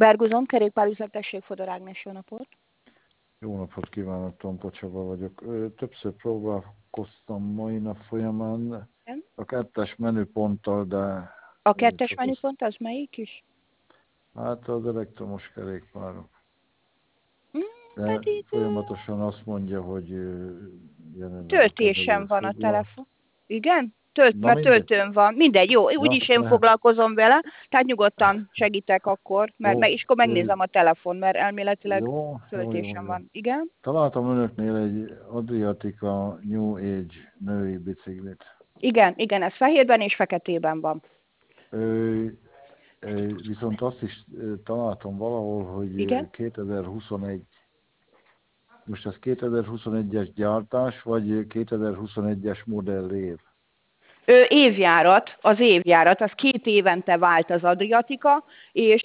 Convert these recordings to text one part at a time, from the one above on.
Berguzon, kerékpárüzlet, tessék, Fodor Ágnes, jó napot! Jó napot kívánok, Tompa Csaba vagyok. Többször próbálkoztam mai nap folyamán Igen? a kettes menüponttal, de A kettes csak az, menüpont az melyik is? hát az elektromos kerékpárok. Hmm, De pedig folyamatosan azt mondja, hogy jelenleg a töltésen kezelő van a foglal. telefon. Igen? Na Mert mindegy. töltőn van. Mindegy, jó, Ja, úgyis én lehet. foglalkozom vele, tehát nyugodtan segítek akkor, Jó, és akkor megnézem a telefon, mert elméletileg jó. töltésen van. Igen? Találtam önöknél egy Adriatica New Age női biciklit. Igen, ez fehérben és feketében van. Ö, Viszont azt is találtam valahol, hogy Igen? 2021, most ez 2021-es gyártás, vagy 2021-es modellév? Évjárat, az 2 évente vált az Adriatica, és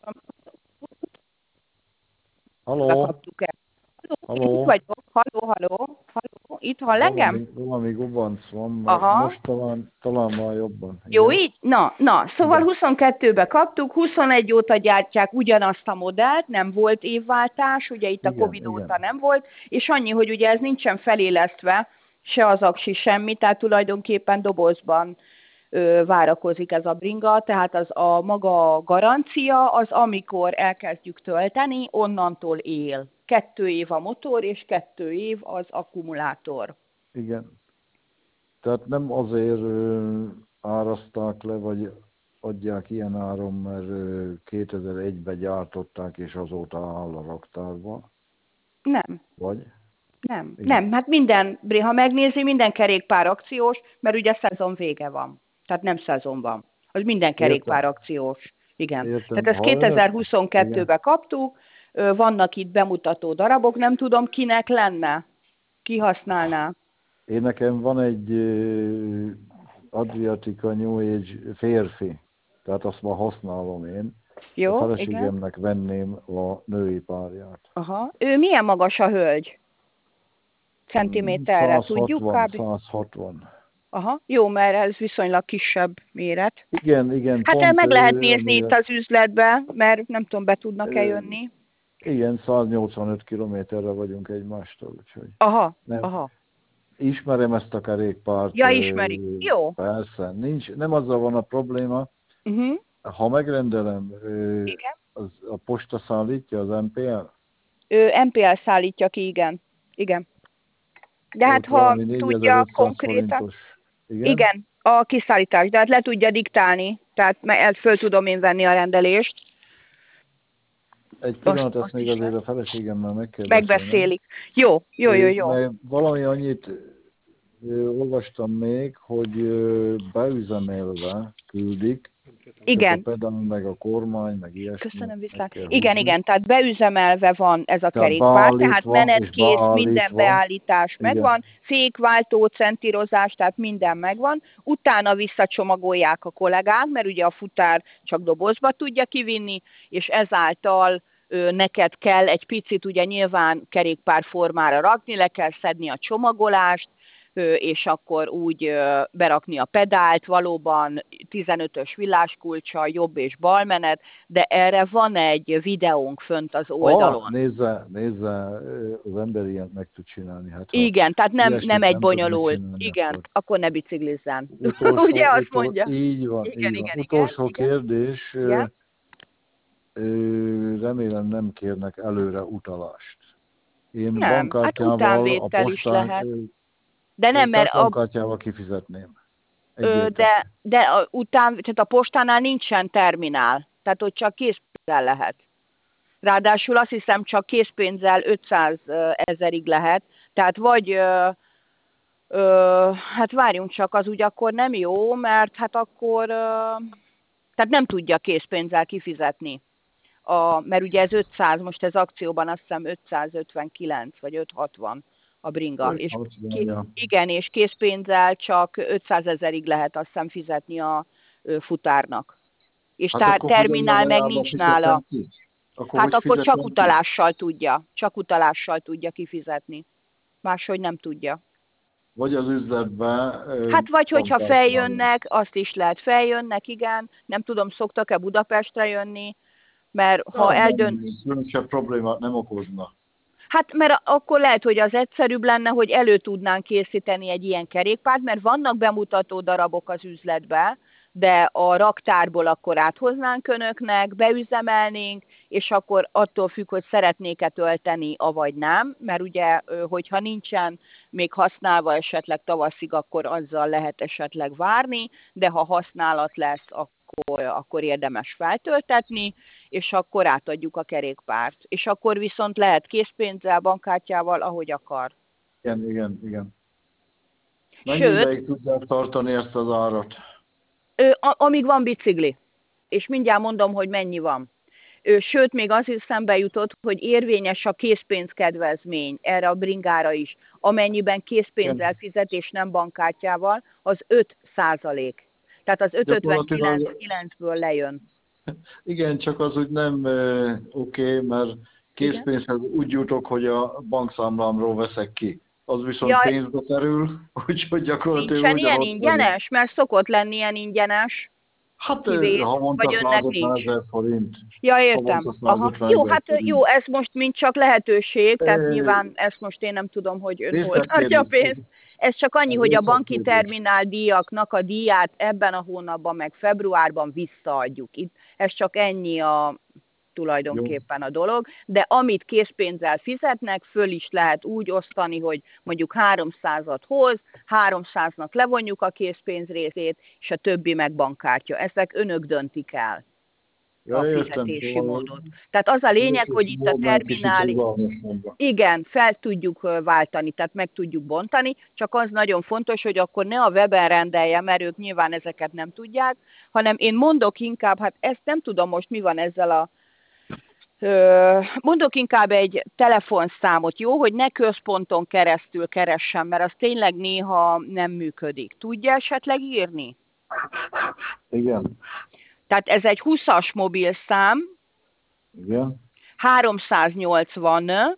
Halló, bekaptuk el. Itt halló, vagyok, halló, itt hall engem? valami gubanc van, mert Aha, most talán már jobban, jó igen? így? Na, szóval Igen, 22-be kaptuk, 21 óta gyártják ugyanazt a modellt, nem volt évváltás, ugye itt a igen, Covid óta igen. nem volt, és annyi, hogy ugye ez nincsen felélesztve, se az aksi, semmi, tehát tulajdonképpen dobozban várakozik ez a bringa, tehát az a maga garancia az, amikor elkezdjük tölteni, onnantól él. 2 év a motor, és 2 év az akkumulátor. Igen. Tehát nem azért áraszták le, vagy adják ilyen áron, mert 2001-ben gyártották, és azóta áll a raktárban, Nem. vagy? Nem, Igen. hát ha megnézi, minden kerékpár akciós, mert ugye szezon vége van. Tehát nem szezon van. Az minden kerékpár Értem, akciós. Igen. értem. Tehát ezt Ha önök, igen, 2022-ben kaptuk, vannak itt bemutató darabok, nem tudom kinek lenne, ki használná. én nekem van egy Adriatica New Age férfi, tehát azt ma használom én. A Jó, igen. feleségemnek venném a női párját. Aha. Ő milyen magas a hölgy? Centiméterre, tudjuk 160, kb. 160. Aha, jó, mert ez viszonylag kisebb méret. Igen, Hát pont meg lehet nézni itt amire, az üzletbe, mert nem tudom, be tudnak-e jönni. igen, 185 kilométerre vagyunk egymástól, úgyhogy Aha, nem. aha. Ismerem ezt a kerékpárt, Ja, ismerik. Jó. persze, nem azzal van a probléma, ha megrendelem, Igen. a posta szállítja az MPL, MPL szállítja ki, igen. Igen. De hát ott ha valami tudja 4500 konkrétan, forintos, igen. igen, a kiszállítás, de hát le tudja diktálni, tehát föl tudom én venni a rendelést, Egy azt, pillanat, ezt azt még is azért lehet. a feleségemmel meg kell beszélnem. Megbeszélik. Jó. Mert valami annyit olvastam még, hogy beüzemelve küldik, csak a Igen. pedál, meg a kormány, meg ilyesmi Köszönöm meg viszlát. kell Igen, húzni. igen, tehát beüzemelve van ez a Tehát kerékpár, tehát beállítva és menetkész, minden beállítva, beállítás igen, megvan, fékváltó, centírozás, tehát minden megvan. Utána visszacsomagolják a kollégák, mert ugye a futár csak dobozba tudja kivinni, és ezáltal neked kell egy picit ugye nyilván kerékpár formára rakni, le kell szedni a csomagolást, és akkor úgy berakni a pedált, valóban 15-ös villáskulccsal, jobb és bal menet, de erre van egy videónk fönt az oldalon. Nézze, az ember ilyet meg tud csinálni. Hát ha Igen, tehát nem ilyesmit egy nem tud bonyolult. megcsinálni, Igen, akkor akkor ne biciklizzen. Ugye azt mondja? így van, így van. Utolsó Igen. kérdés, Igen. remélem nem kérnek előre utalást. Én Nem, hát bankkártyával a utánvétel is postán, lehet. De nem, mert tehát bankkártyával kifizetném. Egyértelmű. de tehát a postánál nincsen terminál, tehát ott csak készpénzzel lehet. Ráadásul azt hiszem csak készpénzzel 500 000-ig lehet, tehát vagy, hát várjunk csak, az úgy akkor nem jó, mert hát akkor, tehát nem tudja készpénzzel kifizetni. Mert ugye ez 500, most ez akcióban azt hiszem 559 vagy 560 a bringa. És Ja. igen, és készpénzzel csak 500 000-ig lehet azt hiszem fizetni a futárnak. És Hát akkor hogyan terminál meg magába nincs nála. fizetem ki? Akkor Hát hogy akkor csak fizetem ki? csak utalással tudja kifizetni. Máshogy nem tudja. Vagy az üzletbe Hát vagy hogyha bankkártyával. feljönnek, azt is lehet, feljönnek, igen. Nem tudom, szoktak-e Budapestre jönni, Mert ha eldönt... Különösebb problémát nem okozna. Hát mert akkor lehet, hogy az egyszerűbb lenne, hogy elő tudnánk készíteni egy ilyen kerékpárt, mert vannak bemutató darabok az üzletbe, de a raktárból akkor áthoznánk önöknek, beüzemelnénk, és akkor attól függ, hogy szeretnék-e tölteni, avagy nem, mert ugye, hogyha nincsen még használva esetleg tavaszig, akkor azzal lehet esetleg várni, de ha használat lesz, akkor érdemes feltöltetni, és akkor átadjuk a kerékpárt. És akkor viszont lehet készpénzzel, bankkártyával, ahogy akar. Igen. Mennyi Sőt, ideig tudják tartani ezt az árat? amíg van bicikli. És mindjárt mondom, hogy mennyi van. Sőt, még az is szembe jutott, hogy érvényes a készpénzkedvezmény erre a bringára is. Amennyiben készpénzzel fizet és nem bankkártyával, az 5%. Tehát az 5,59-ből lejön. Igen, csak az úgy nem oké, mert készpénzhez úgy jutok, hogy a bankszámlámról veszek ki. Az viszont pénzbe kerül, úgyhogy gyakorlatilag nincsen ilyen ingyenes? Mert szokott lenni ilyen ingyenes. Hát kivét, havonta vagy önnek nincs. 150 000 forint. Ja, értem. Aha. Jó, hát jó, ez most mind csak lehetőség, tehát nyilván ezt most én nem tudom, hogy ön hol tartja a pénzt. Ez csak annyi, hogy a banki terminál díjaknak a díját ebben a hónapban, meg februárban visszaadjuk. Itt ez csak ennyi tulajdonképpen a dolog, de amit készpénzzel fizetnek, föl is lehet úgy osztani, hogy mondjuk 300-at hoz, 300-nak levonjuk a készpénz részét, és a többi meg bankkártya. Ezek önök döntik el a fizetési módot. Tehát az a lényeg, hogy itt a terminális... Igen, fel tudjuk váltani, tehát meg tudjuk bontani, csak az nagyon fontos, hogy akkor ne a weben rendelje, mert ők nyilván ezeket nem tudják, hanem én mondok inkább, hát ezt nem tudom most mi van ezzel a... Mondok inkább egy telefonszámot, jó, hogy ne központon keresztül keressem, mert az tényleg néha nem működik. Tudja esetleg írni? Igen. Tehát ez egy 20-as mobilszám. Igen. 380.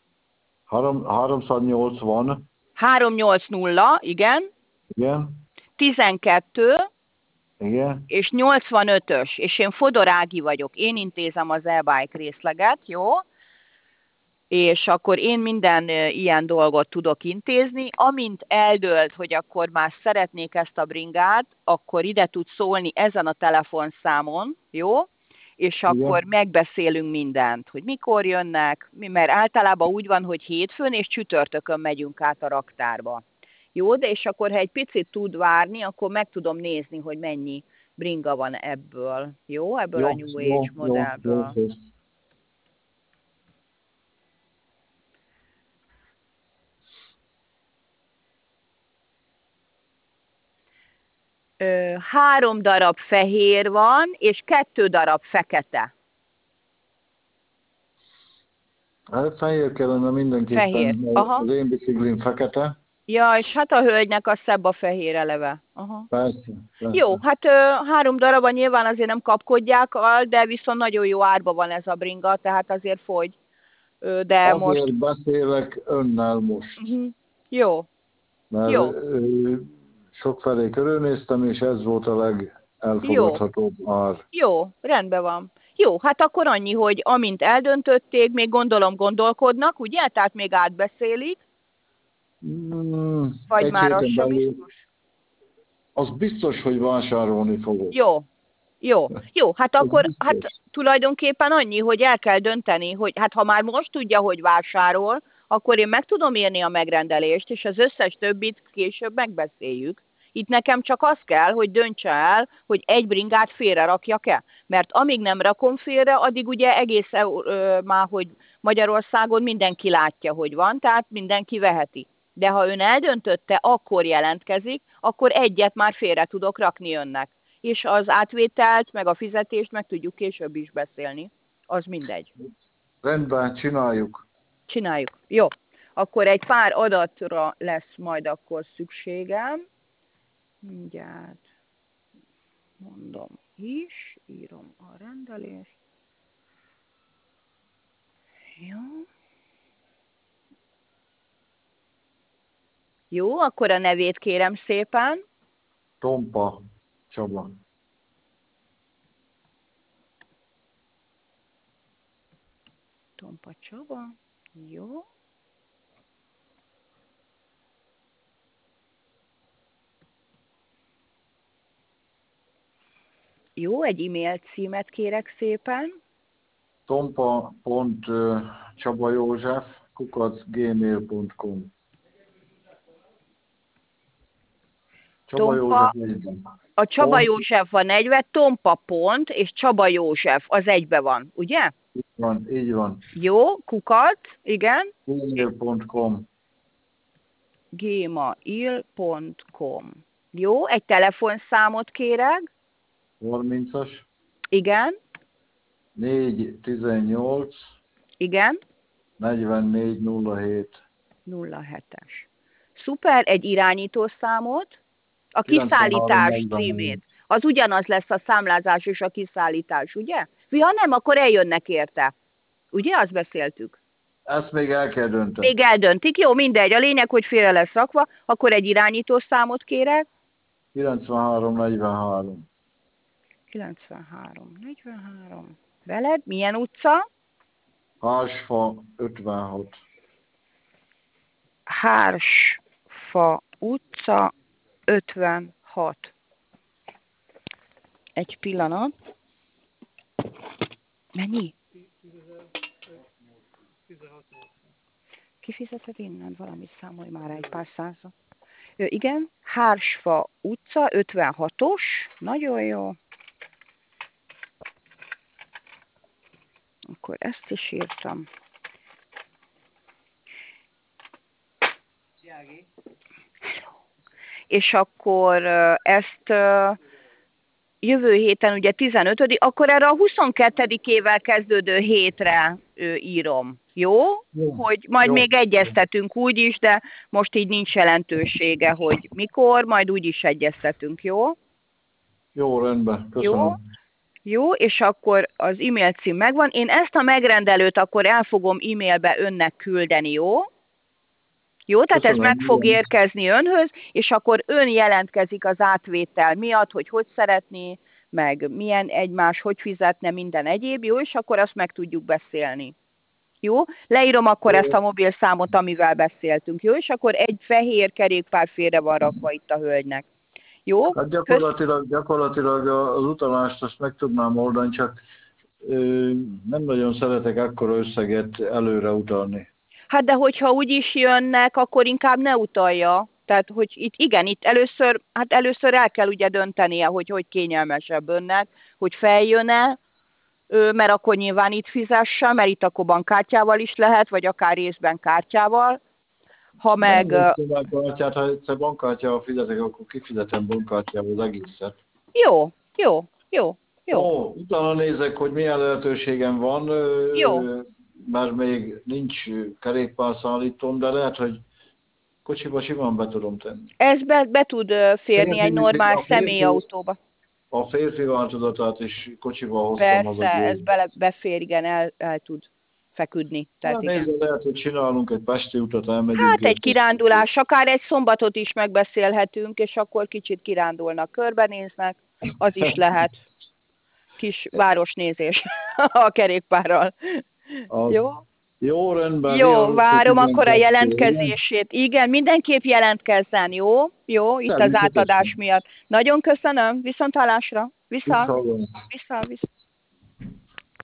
380. 380, igen. Igen. 12. Igen. És 85-ös, és én Fodor Ági vagyok, én intézem az e-bike részleget, jó? És akkor én minden ilyen dolgot tudok intézni. Amint eldőlt, hogy akkor már szeretnék ezt a bringát, akkor ide tud szólni ezen a telefonszámon, jó? És akkor megbeszélünk mindent, hogy mikor jönnek, mert általában úgy van, hogy hétfőn és csütörtökön megyünk át a raktárba. Jó, de és akkor, ha egy picit tud várni, akkor meg tudom nézni, hogy mennyi bringa van ebből. Jó? Ebből a New Age modellből. Jó. 3 darab fehér van, és 2 darab fekete. Hát fehér kellene mindenképpen, fehér. Az én biciklim fekete. Ja, és hát a hölgynek a szebb a fehér eleve. Aha. Persze. Jó, hát 3 darabban nyilván azért nem kapkodják, de viszont nagyon jó árba van ez a bringa, tehát azért fogy. De azért most... beszélek önnel most. Jó. Mert jó. Sokfelé körülnéztem, és ez volt a legelfogadhatóbb ár. Jó, rendben van. Jó, hát akkor annyi, hogy amint eldöntötték, még gondolkodnak, ugye? Tehát még átbeszélik. Vagy már az sem biztos? Az biztos, hogy vásárolni fogok. Jó, hát akkor tulajdonképpen annyi, hogy el kell dönteni, hogy hát ha már most tudja, hogy vásárol, akkor én meg tudom írni a megrendelést, és az összes többit később megbeszéljük. Itt nekem csak az kell, hogy döntse el, hogy egy bringát félre rakjak-e. Mert amíg nem rakom félre, addig ugye egész már, hogy Magyarországon mindenki látja, hogy van, tehát mindenki veheti. De ha ön eldöntötte, akkor jelentkezik, akkor egyet már félre tudok rakni önnek. És az átvételt, meg a fizetést meg tudjuk később is beszélni. Az mindegy. Rendben, csináljuk. Jó. Akkor egy pár adatra lesz majd akkor szükségem. Mindjárt mondom is, írom a rendelést. Jó, akkor a nevét kérem szépen. Tompa Csaba. Tompa Csaba. Jó. Jó, egy e-mail címet kérek szépen. tompa.csabajózsef@gmail.com. Csaba Tompa, József egyben. a Csaba Pont, József van egybe, Tompa pont, és Csaba József, az egybe van, ugye? így van. Jó, kukat, igen, gmail.com. gmail.com. Jó, egy telefonszámot kérek, 30-as, igen, 418, igen, 4407. 07-es. Szuper, egy irányítószámot, a 93 kiszállítás 44. címét. Az ugyanaz lesz a számlázás és a kiszállítás, ugye? Ha nem, akkor eljönnek érte. Ugye, azt beszéltük? Ezt még el kell dönteni. Még eldöntik, jó, mindegy. A lényeg, hogy félre lesz rakva, akkor egy irányítószámot kérek. 9343. 9343. Veled? Milyen utca? Hársfa 56. Hársfa utca 56. Egy pillanat. Mennyi? Kifizeted innen valamit, számolj már egy pár százat. Igen, Hársfa utca 56-os. Nagyon jó. Akkor ezt is írtam. És akkor ezt jövő héten, ugye 15, akkor erre a 22-ével kezdődő hétre írom. Jó? Hogy majd jó. még egyeztetünk úgy is, de most így nincs jelentősége, hogy mikor, majd úgy is egyeztetünk, jó? Jó, rendben. Köszönöm. Jó? Jó, és akkor az e-mail cím megvan. Én ezt a megrendelőt akkor el fogom e-mailbe önnek küldeni, jó? Jó, tehát Köszönöm, ez meg fog igen. érkezni önhöz, és akkor ön jelentkezik az átvétel miatt, hogy szeretné, meg milyen egymás, hogy fizetne, minden egyéb, jó, és akkor azt meg tudjuk beszélni. Jó? Leírom akkor ezt a mobilszámot, amivel beszéltünk, jó? És akkor egy fehér kerékpár félre van rakva itt a hölgynek. Jó? Hát gyakorlatilag az utalást azt meg tudnám oldani, csak nem nagyon szeretek akkora összeget előre utalni. Hát de hogyha úgy is jönnek, akkor inkább ne utalja. Tehát, hogy itt először el kell ugye döntenie, hogy kényelmesebb önnek, hogy feljön-e, mert akkor nyilván itt fizesse, mert itt akkor bankkártyával is lehet, vagy akár részben kártyával. Ha meg... Nem bankkártyát, ha egyszer bankkártyával fizetek, akkor kifizetem bankkártyával az egészet. Jó. Ó, utána nézek, hogy milyen lehetőségem van, Jó. mert még nincs kerékpárszállítóm, de lehet, hogy kocsiba simán be tudom tenni. Ez be tud férni egy normál személyautóba. A férfi változatát is kocsiba hoztam. Persze, ez befér, igen, el tud feküdni. Tehát igen. Nézd, lehet, hogy csinálunk egy pesti utat, elmegyünk. Hát egy kirándulás, akár egy szombatot is megbeszélhetünk, és akkor kicsit kirándulnak, körbenéznek, az is lehet. Kis városnézés a kerékpárral. Jó? Jó, rendben. Jó, várom akkor a jelentkezését. Igen, mindenképp jelentkezzen, jó? Jó, itt az átadás miatt. Nagyon köszönöm, viszonthallásra. Vissza.